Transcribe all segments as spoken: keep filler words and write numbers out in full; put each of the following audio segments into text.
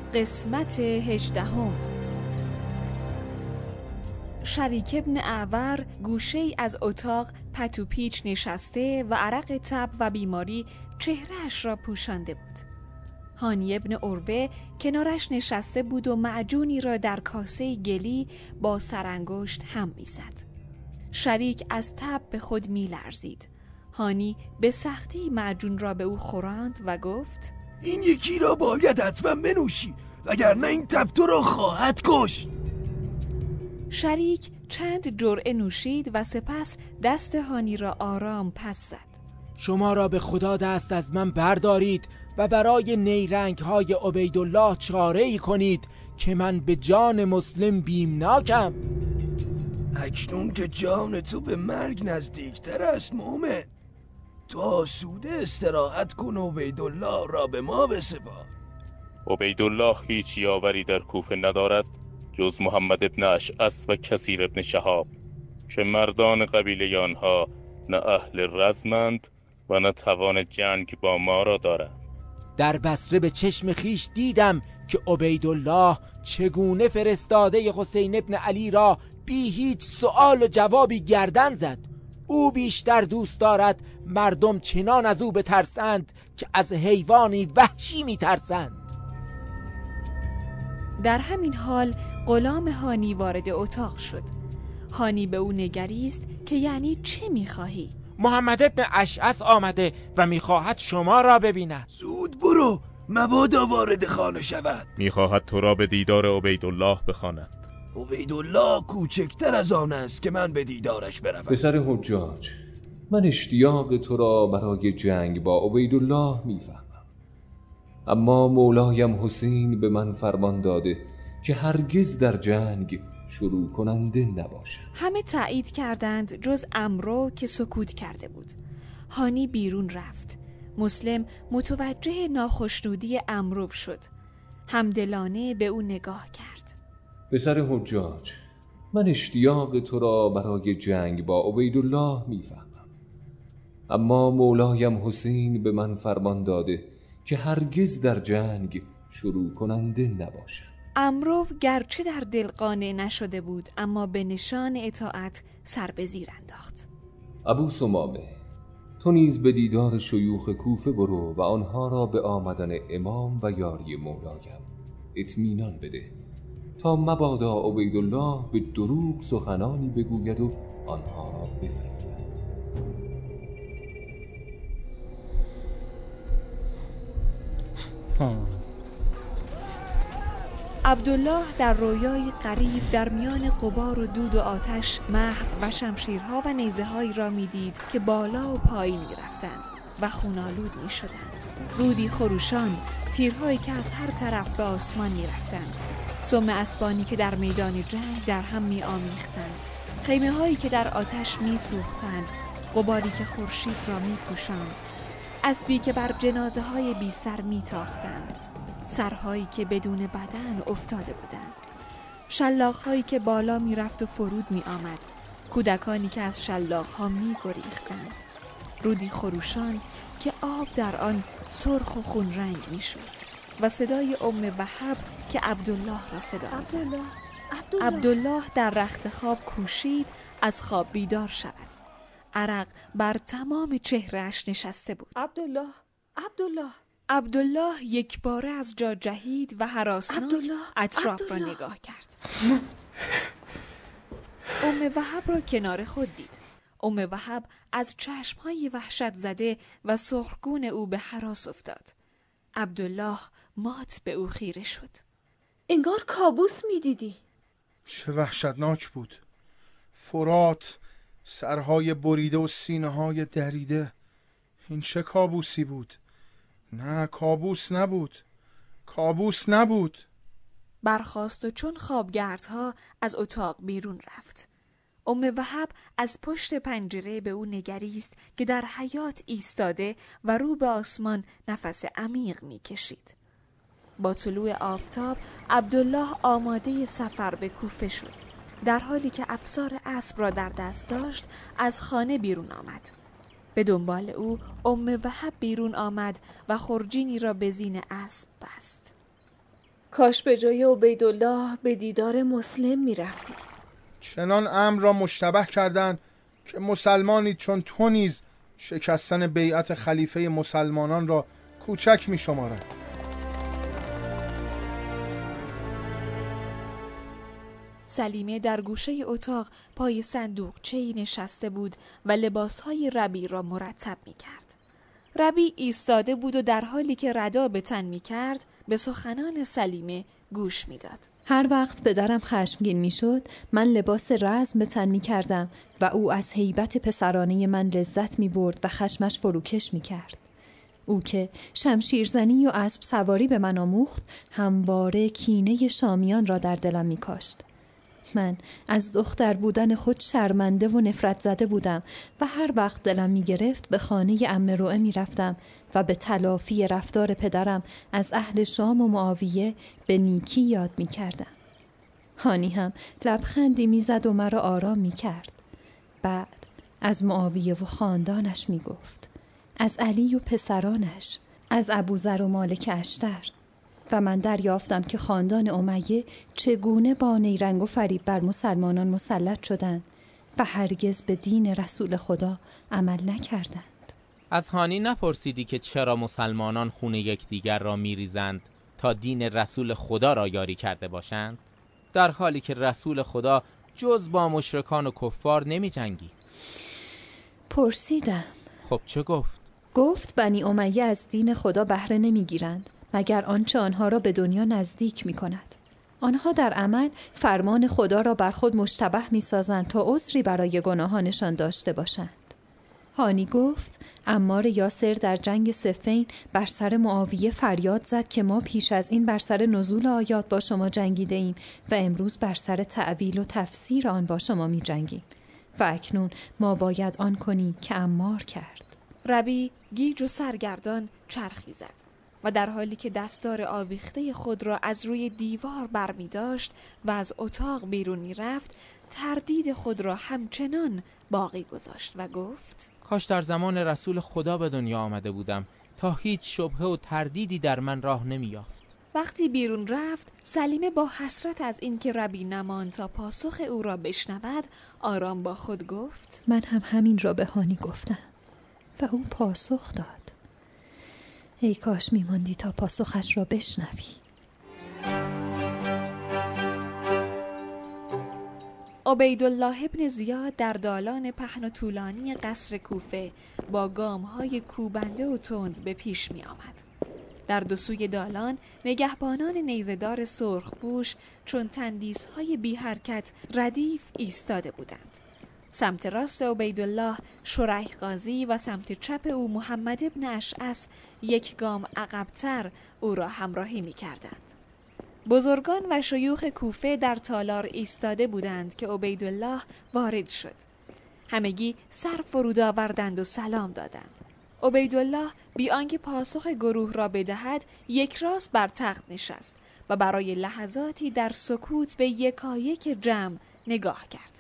قسمت هجدهم. شریک ابن اعور گوشه ای از اتاق پتو پیچ نشسته و عرق تب و بیماری چهرهش را پوشانده بود. هانی ابن عروه کنارش نشسته بود و معجونی را در کاسه گلی با سرانگشت هم می‌زد. شریک از تب به خود می‌لرزید. هانی به سختی معجون را به او خوراند و گفت: این یکی را باید حتما بنوشی، وگرنه این تب تو را خواهد کشت. شریک چند جرعه نوشید و سپس دست هانی را آرام پس زد. شما را به خدا دست از من بردارید و برای نیرنگ های عبیدالله چاره ای کنید که من به جان مسلم بیمناکم. اکنون که جان تو به مرگ نزدیکتر است مومن، تو آسوده استراحت کن و عبیدالله را به ما بسپار. عبیدالله هیچ یاوری در کوفه ندارد جز محمد ابن اشعث و کثیر ابن شهاب که مردان قبیله آنها نه اهل رزمند و نه توان جنگ با ما را دارند. در بصره به چشم خیش دیدم که عبیدالله چگونه فرستاده حسین ابن علی را بی هیچ سؤال و جوابی گردن زد. او بیشتر دوست دارد مردم چنان از او بترسند که از حیوانی وحشی میترسند. در همین حال غلام هانی وارد اتاق شد. هانی به او نگریست که یعنی چه میخواهی؟ محمد ابن اشعث آمده و میخواهد شما را ببیند. زود برو، مبادا وارد خانه شود. میخواهد تو را به دیدار عبیدالله بخواند. عبیدالله کوچکتر از آن است که من به دیدارش بروم. پسر حجاج، من اشتیاق تو را برای جنگ با عبیدالله میفهمم، اما مولایم حسین به من فرمان داده که هرگز در جنگ شروع کننده نباشد. همه تایید کردند جز عمرو که سکوت کرده بود. هانی بیرون رفت. مسلم متوجه ناخشنودی عمرو شد. همدلانه به او نگاه کرد. پسر حجاج، من اشتیاق تو را برای جنگ با عبیدالله میفهمم، اما مولایم حسین به من فرمان داده که هرگز در جنگ شروع کننده نباشد. عمرو گرچه در دل قانع نشده بود اما به نشان اطاعت سر به زیر انداخت. ابو ثمامه، تو نیز به دیدار شیوخ کوفه برو و آنها را به آمدن امام و یاری مولایم اطمینان بده تا مبادا عبیدالله به دروغ سخنانی بگوید و آنها را بفریبد. عبدالله در رویای غریب در میان غبار و دود و آتش مهر و شمشیرها و نیزه‌هایی را می‌دید که بالا و پایین می‌رفتند و خونالود می‌شدند. رودی خروشان، تیرهایی که از هر طرف به آسمان می‌رفتند، سم اسبانی که در میدان جنگ در هم می‌آمیختند، خیمه‌هایی که در آتش می‌سوختند، غباری که خورشید را می‌پوشاند، اسبی که بر جنازه‌های بی سر می‌تاختند، سرهایی که بدون بدن افتاده بودند، شلاق‌هایی که بالا می رفت و فرود می آمد، کودکانی که از شلاق‌ها می گریختند، رودی خروشان که آب در آن سرخ و خون رنگ می شد و صدای ام وهب که عبدالله را صدا می زد. عبدالله. عبدالله. عبدالله در رخت خواب کوشید از خواب بیدار شود. عرق بر تمام چهرهش نشسته بود. عبدالله. عبدالله. عبدالله یک باره از جا جهید و هراسناک اطراف عبدالله. را نگاه کرد. ام وهب را کنار خود دید. ام وهب از چشمهای وحشت زده و سرخگون او به هراس افتاد. عبدالله مات به او خیره شد. انگار کابوس میدیدی. چه وحشتناک بود. فرات، سرهای بریده و سینه های دریده. این چه کابوسی بود؟ نه، کابوس نبود. کابوس نبود. برخاست و چون خوابگردها از اتاق بیرون رفت. ام وهب از پشت پنجره به او نگریست که در حیاط ایستاده و رو به آسمان نفس عمیق می‌کشید. با طلوع آفتاب عبدالله آماده سفر به کوفه شد. در حالی که افسار اسب را در دست داشت از خانه بیرون آمد. به دنبال او ام وهب بیرون آمد و خرجینی را به زین اسب بست. کاش به جای عبیدالله به دیدار مسلم می رفتی. چنان امر را مشتبه کردند که مسلمانی چون تو نیز شکستن بیعت خلیفه مسلمانان را کوچک می شمارد. سلیمه در گوشه اتاق پای صندوقچه‌ای نشسته بود و لباسهای ربیع را مرتب می کرد. ربیع ایستاده بود و در حالی که ردا به تن می کرد به سخنان سلیمه گوش می داد. هر وقت پدرم خشمگین می شد من لباس رزم به تن می کردم و او از هیبت پسرانه من لذت می برد و خشمش فروکش می کرد. او که شمشیرزنی و اسب سواری به من آموخت همواره کینه شامیان را در دلم می کاشت. من از دختر بودن خود شرمنده و نفرت زده بودم و هر وقت دلم می گرفت به خانه عمه رؤه می رفتم و به تلافی رفتار پدرم از اهل شام و معاویه به نیکی یاد می کردم. هانی هم لبخندی می زد و مرا آرام می کرد. بعد از معاویه و خاندانش می گفت، از علی و پسرانش، از ابوذر و مالک اشتر. و من دریافتم که خاندان امیه چگونه با نیرنگ و فریب بر مسلمانان مسلط شدند و هرگز به دین رسول خدا عمل نکردند. از هانی نپرسیدی که چرا مسلمانان خون یکدیگر را میریزند تا دین رسول خدا را یاری کرده باشند، در حالی که رسول خدا جز با مشرکان و کفار نمی جنگی؟ پرسیدم. خب چه گفت؟ گفت بنی امیه از دین خدا بهره نمی گیرند مگر آنچه آنها را به دنیا نزدیک می کند. آنها در عمل فرمان خدا را بر خود مشتبه می سازند تا عذری برای گناهانشان داشته باشند. هانی گفت عمار یاسر در جنگ صفین بر سر معاویه فریاد زد که ما پیش از این بر سر نزول آیات با شما جنگیده ایم و امروز بر سر تعویل و تفسیر آن با شما می جنگیم و اکنون ما باید آن کنیم که عمار کرد. ربیع گیج و سرگردان چرخی زد و در حالی که دستار آویخته خود را از روی دیوار برمی داشت و از اتاق بیرون می رفت، تردید خود را همچنان باقی گذاشت و گفت کاش در زمان رسول خدا به دنیا آمده بودم تا هیچ شبهه و تردیدی در من راه نمی یافت. وقتی بیرون رفت، سلیمه با حسرت از اینکه ربیع نماند تا پاسخ او را بشنود آرام با خود گفت من هم همین را به هانی گفتم و او پاسخ داد. ای کاش میماندی تا پاسخش را بشنوی. عبیدالله ابن زیاد در دالان پهن و طولانی قصر کوفه با گام‌های کوبنده و تند به پیش می آمد. در دو سوی دالان نگهبانان نیزه‌دار سرخپوش چون تندیس‌های بی حرکت ردیف ایستاده بودند. سمت راست عبیدالله شریح قاضی و سمت چپ او محمد ابن اشعث یک گام عقب‌تر او را همراهی می کردند. بزرگان و شیوخ کوفه در تالار ایستاده بودند که عبیدالله وارد شد. همگی سر فرود آوردند و سلام دادند. عبیدالله بی آنکه پاسخ گروه را بدهد یک راست بر تخت نشست و برای لحظاتی در سکوت به یکایک جمع نگاه کرد.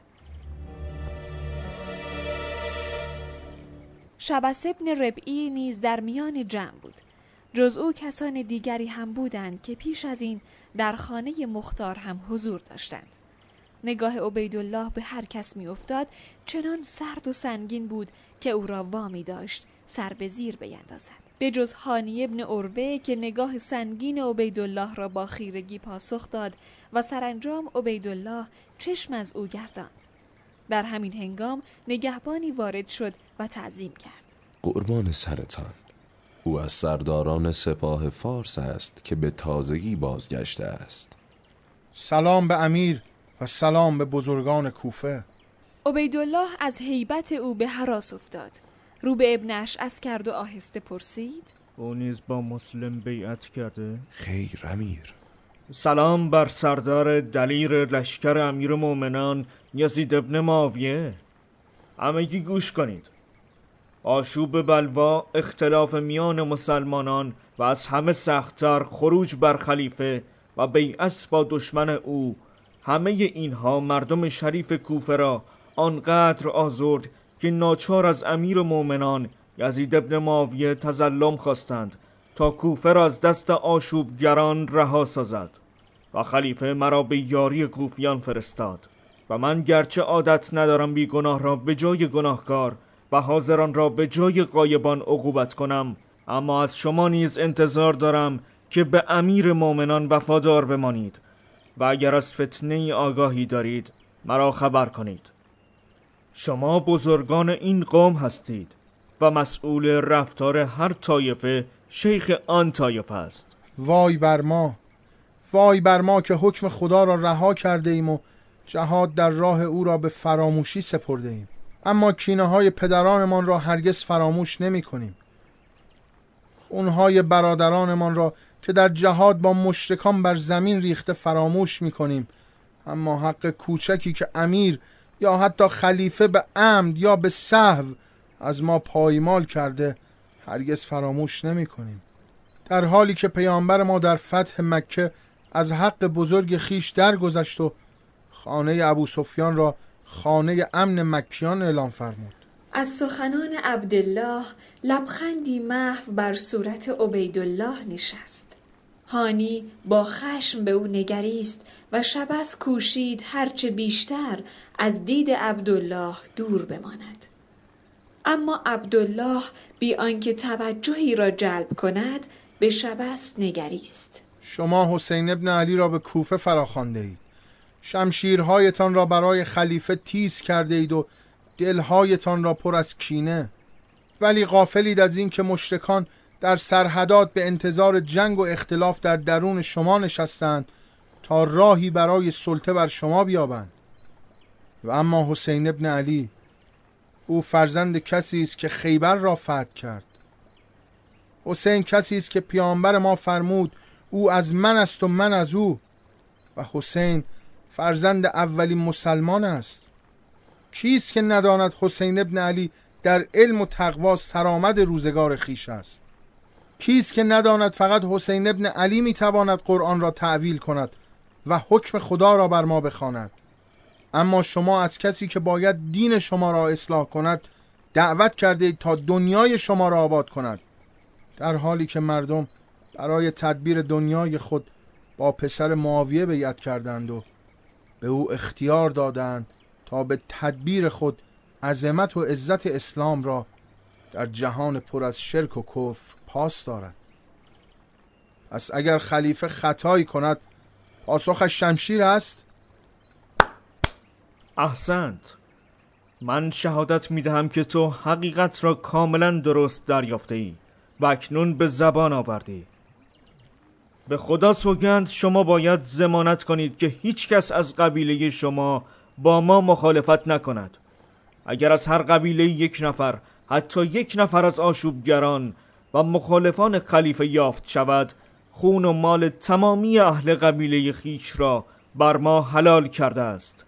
شبس ابن ربعی نیز در میان جمع بود. جز او کسان دیگری هم بودند که پیش از این در خانه مختار هم حضور داشتند. نگاه عبیدالله به هر کس می افتاد چنان سرد و سنگین بود که او را وامی داشت سر به زیر بیندازد. به جز هانی ابن عروه که نگاه سنگین عبیدالله را با خیرگی پاسخ داد و سرانجام عبیدالله چشم از او گرداند. در همین هنگام نگهبانی وارد شد و تعظیم کرد. قربان سرتان، او از سرداران سپاه فارس است که به تازگی بازگشته است. سلام به امیر و سلام به بزرگان کوفه. عبیدالله از هیبت او به هراس افتاد. رو به ابن اشعث کرد و آهسته پرسید او نیز با مسلم بیعت کرده؟ خیر امیر. سلام بر سردار دلیر لشکر امیر مومنان یزید ابن معاویه. همگی گوش کنید. آشوب بلوا، اختلاف میان مسلمانان و از همه سخت‌تر خروج بر خلیفه و بیعت با دشمن او، همه اینها مردم شریف کوفه را آنقدر آزرد که ناچار از امیر مومنان یزید ابن معاویه تظلم خواستند تا کوفه را از دست آشوبگران رها سازد و خلیفه مرا به یاری کوفیان فرستاد و من گرچه عادت ندارم بی گناه را به جای گناهکار و حاضران را به جای غایبان عقوبت کنم، اما از شما نیز انتظار دارم که به امیر مؤمنان وفادار بمانید و اگر از فتنه آگاهی دارید مرا خبر کنید. شما بزرگان این قوم هستید و مسئول رفتار هر طایفه شیخ آن طایفه است. وای بر ما، وای بر ما که حکم خدا را رها کرده ایم و جهاد در راه او را به فراموشی سپرده ایم، اما کینه های پدرانمان را هرگز فراموش نمی کنیم. اونهای برادرانمان را که در جهاد با مشرکان بر زمین ریخته فراموش می کنیم، اما حق کوچکی که امیر یا حتی خلیفه به عمد یا به سهو از ما پایمال کرده هرگز فراموش نمی کنیم. در حالی که پیامبر ما در فتح مکه از حق بزرگ خیش درگذشت و خانه ابو سفیان را خانه امن مکیان اعلام فرمود. از سخنان عبدالله لبخندی محو بر صورت عبیدالله نشست. هانی با خشم به او نگریست و شبس کوشید هرچه بیشتر از دید عبدالله دور بماند. اما عبدالله بی آنکه توجهی را جلب کند به شبس نگریست. شما حسین ابن علی را به کوفه فراخوانده اید، شمشیرهایتان را برای خلیفه تیز کرده اید و دلهایتان را پر از کینه، ولی غافلید از این که مشرکان در سرحدات به انتظار جنگ و اختلاف در درون شما نشستند تا راهی برای سلطه بر شما بیابند. و اما حسین ابن علی، او فرزند کسی است که خیبر را فتح کرد. حسین کسی است که پیامبر ما فرمود او از من است و من از او، و حسین فرزند اولین مسلمان است. کیست که نداند حسین ابن علی در علم و تقوا سرآمد روزگار خیش است؟ کیست که نداند فقط حسین ابن علی میتواند قرآن را تعویل کند و حکم خدا را بر ما بخواند؟ اما شما از کسی که باید دین شما را اصلاح کند دعوت کرده اید تا دنیای شما را آباد کند، در حالی که مردم برای تدبیر دنیای خود با پسر معاویه بیعت کردند و به او اختیار دادند تا به تدبیر خود عظمت و عزت اسلام را در جهان پر از شرک و کفر پاس دارد. پس اگر خلیفه خطایی کند پاسخش شمشیر است؟ احسنت. من شهادت می دهم که تو حقیقت را کاملا درست دریافته ای و اکنون به زبان آوردی. به خدا سوگند شما باید ضمانت کنید که هیچ کس از قبیله شما با ما مخالفت نکند. اگر از هر قبیله یک نفر، حتی یک نفر از آشوبگران و مخالفان خلیفه یافت شود، خون و مال تمامی اهل قبیله خیش را بر ما حلال کرده است.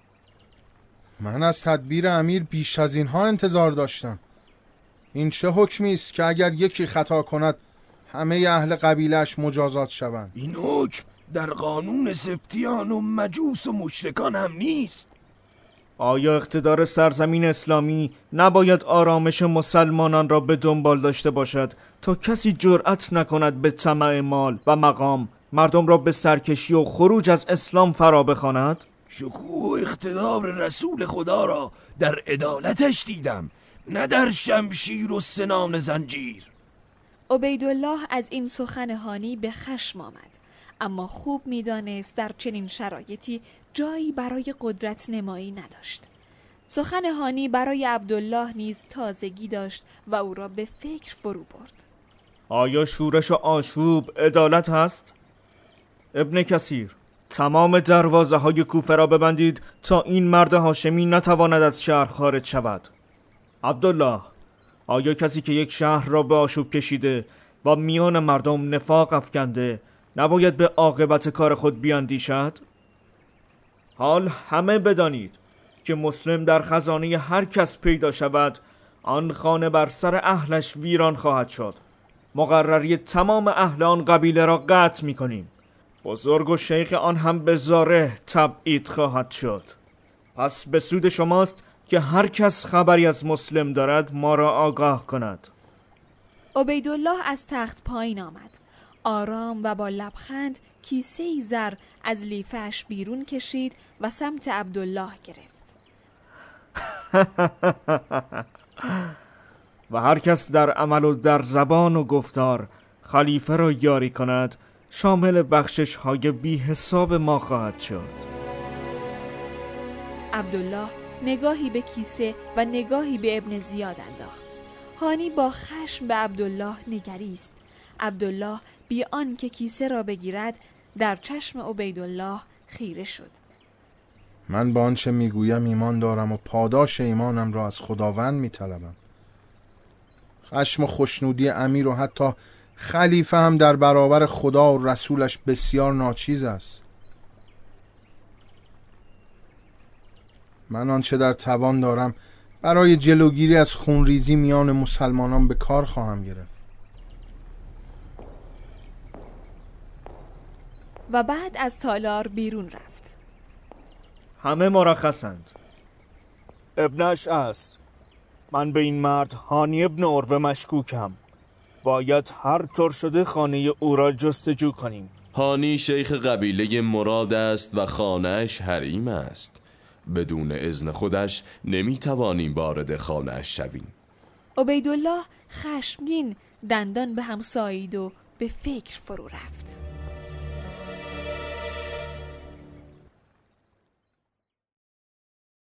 من از تدبیر امیر بیش از اینها انتظار داشتم. این چه حکمی است که اگر یکی خطا کند همه اهل قبیلهش مجازات شوند؟ این حکم در قانون سبتیان و مجوس و مشرکان هم نیست. آیا اقتدار سرزمین اسلامی نباید آرامش مسلمانان را به دنبال داشته باشد تا کسی جرأت نکند به طمع مال و مقام مردم را به سرکشی و خروج از اسلام فرا بخواند؟ شکوه و اقتدار رسول خدا را در عدالتش دیدم، نه در شمشیر و سنان زنجیر. عبیدالله از این سخن هانی به خشم آمد، اما خوب می‌دانست در چنین شرایطی جایی برای قدرت نمایی نداشت. سخن هانی برای عبدالله نیز تازگی داشت و او را به فکر فرو برد. آیا شورش و آشوب عدالت هست؟ ابن کثیر، تمام دروازه های کوفه را ببندید تا این مرد هاشمی نتواند از شهر خارج شود. عبدالله، آیا کسی که یک شهر را به آشوب کشیده و میان مردم نفاق افکنده نباید به عاقبت کار خود بیاندیشد؟ حال همه بدانید که مسلم در خزانه هر کس پیدا شود آن خانه بر سر اهلش ویران خواهد شد. مقرری تمام اهل آن قبیله را قطع می کنیم. بزرگ و شیخ آن هم به زاره تبعید خواهد شد. پس به سود شماست که هر کس خبری از مسلم دارد ما را آگاه کند. عبیدالله از تخت پایین آمد آرام و با لبخند کیسه زر از لیفه‌اش بیرون کشید و سمت عبدالله گرفت. و هر کس در عمل و در زبان و گفتار خلیفه را یاری کند شامل بخشش های بی حساب ما خواهد شد. عبدالله نگاهی به کیسه و نگاهی به ابن زیاد انداخت. هانی با خشم به عبدالله نگریست. عبدالله بی آن که کیسه را بگیرد در چشم عبیدالله خیره شد. من با آنچه میگویم ایمان دارم و پاداش ایمانم را از خداوند میطلبم. خشم و خوشنودی امیر و حتی خلیفه هم در برابر خدا و رسولش بسیار ناچیز است. من آنچه در توان دارم برای جلوگیری از خونریزی میان مسلمانان به کار خواهم گرفت. و بعد از تالار بیرون رفت. همه مرخصند. ابنش است. من به این مرد هانی ابن عروه مشکوکم. باید هر طور شده خانه او را جستجو کنیم. هانی شیخ قبیله مراد است و خانهش حریم است. بدون اذن خودش نمیتوانیم وارد خانهش شویم. عبیدالله خشمگین دندان به هم سایید و به فکر فرو رفت.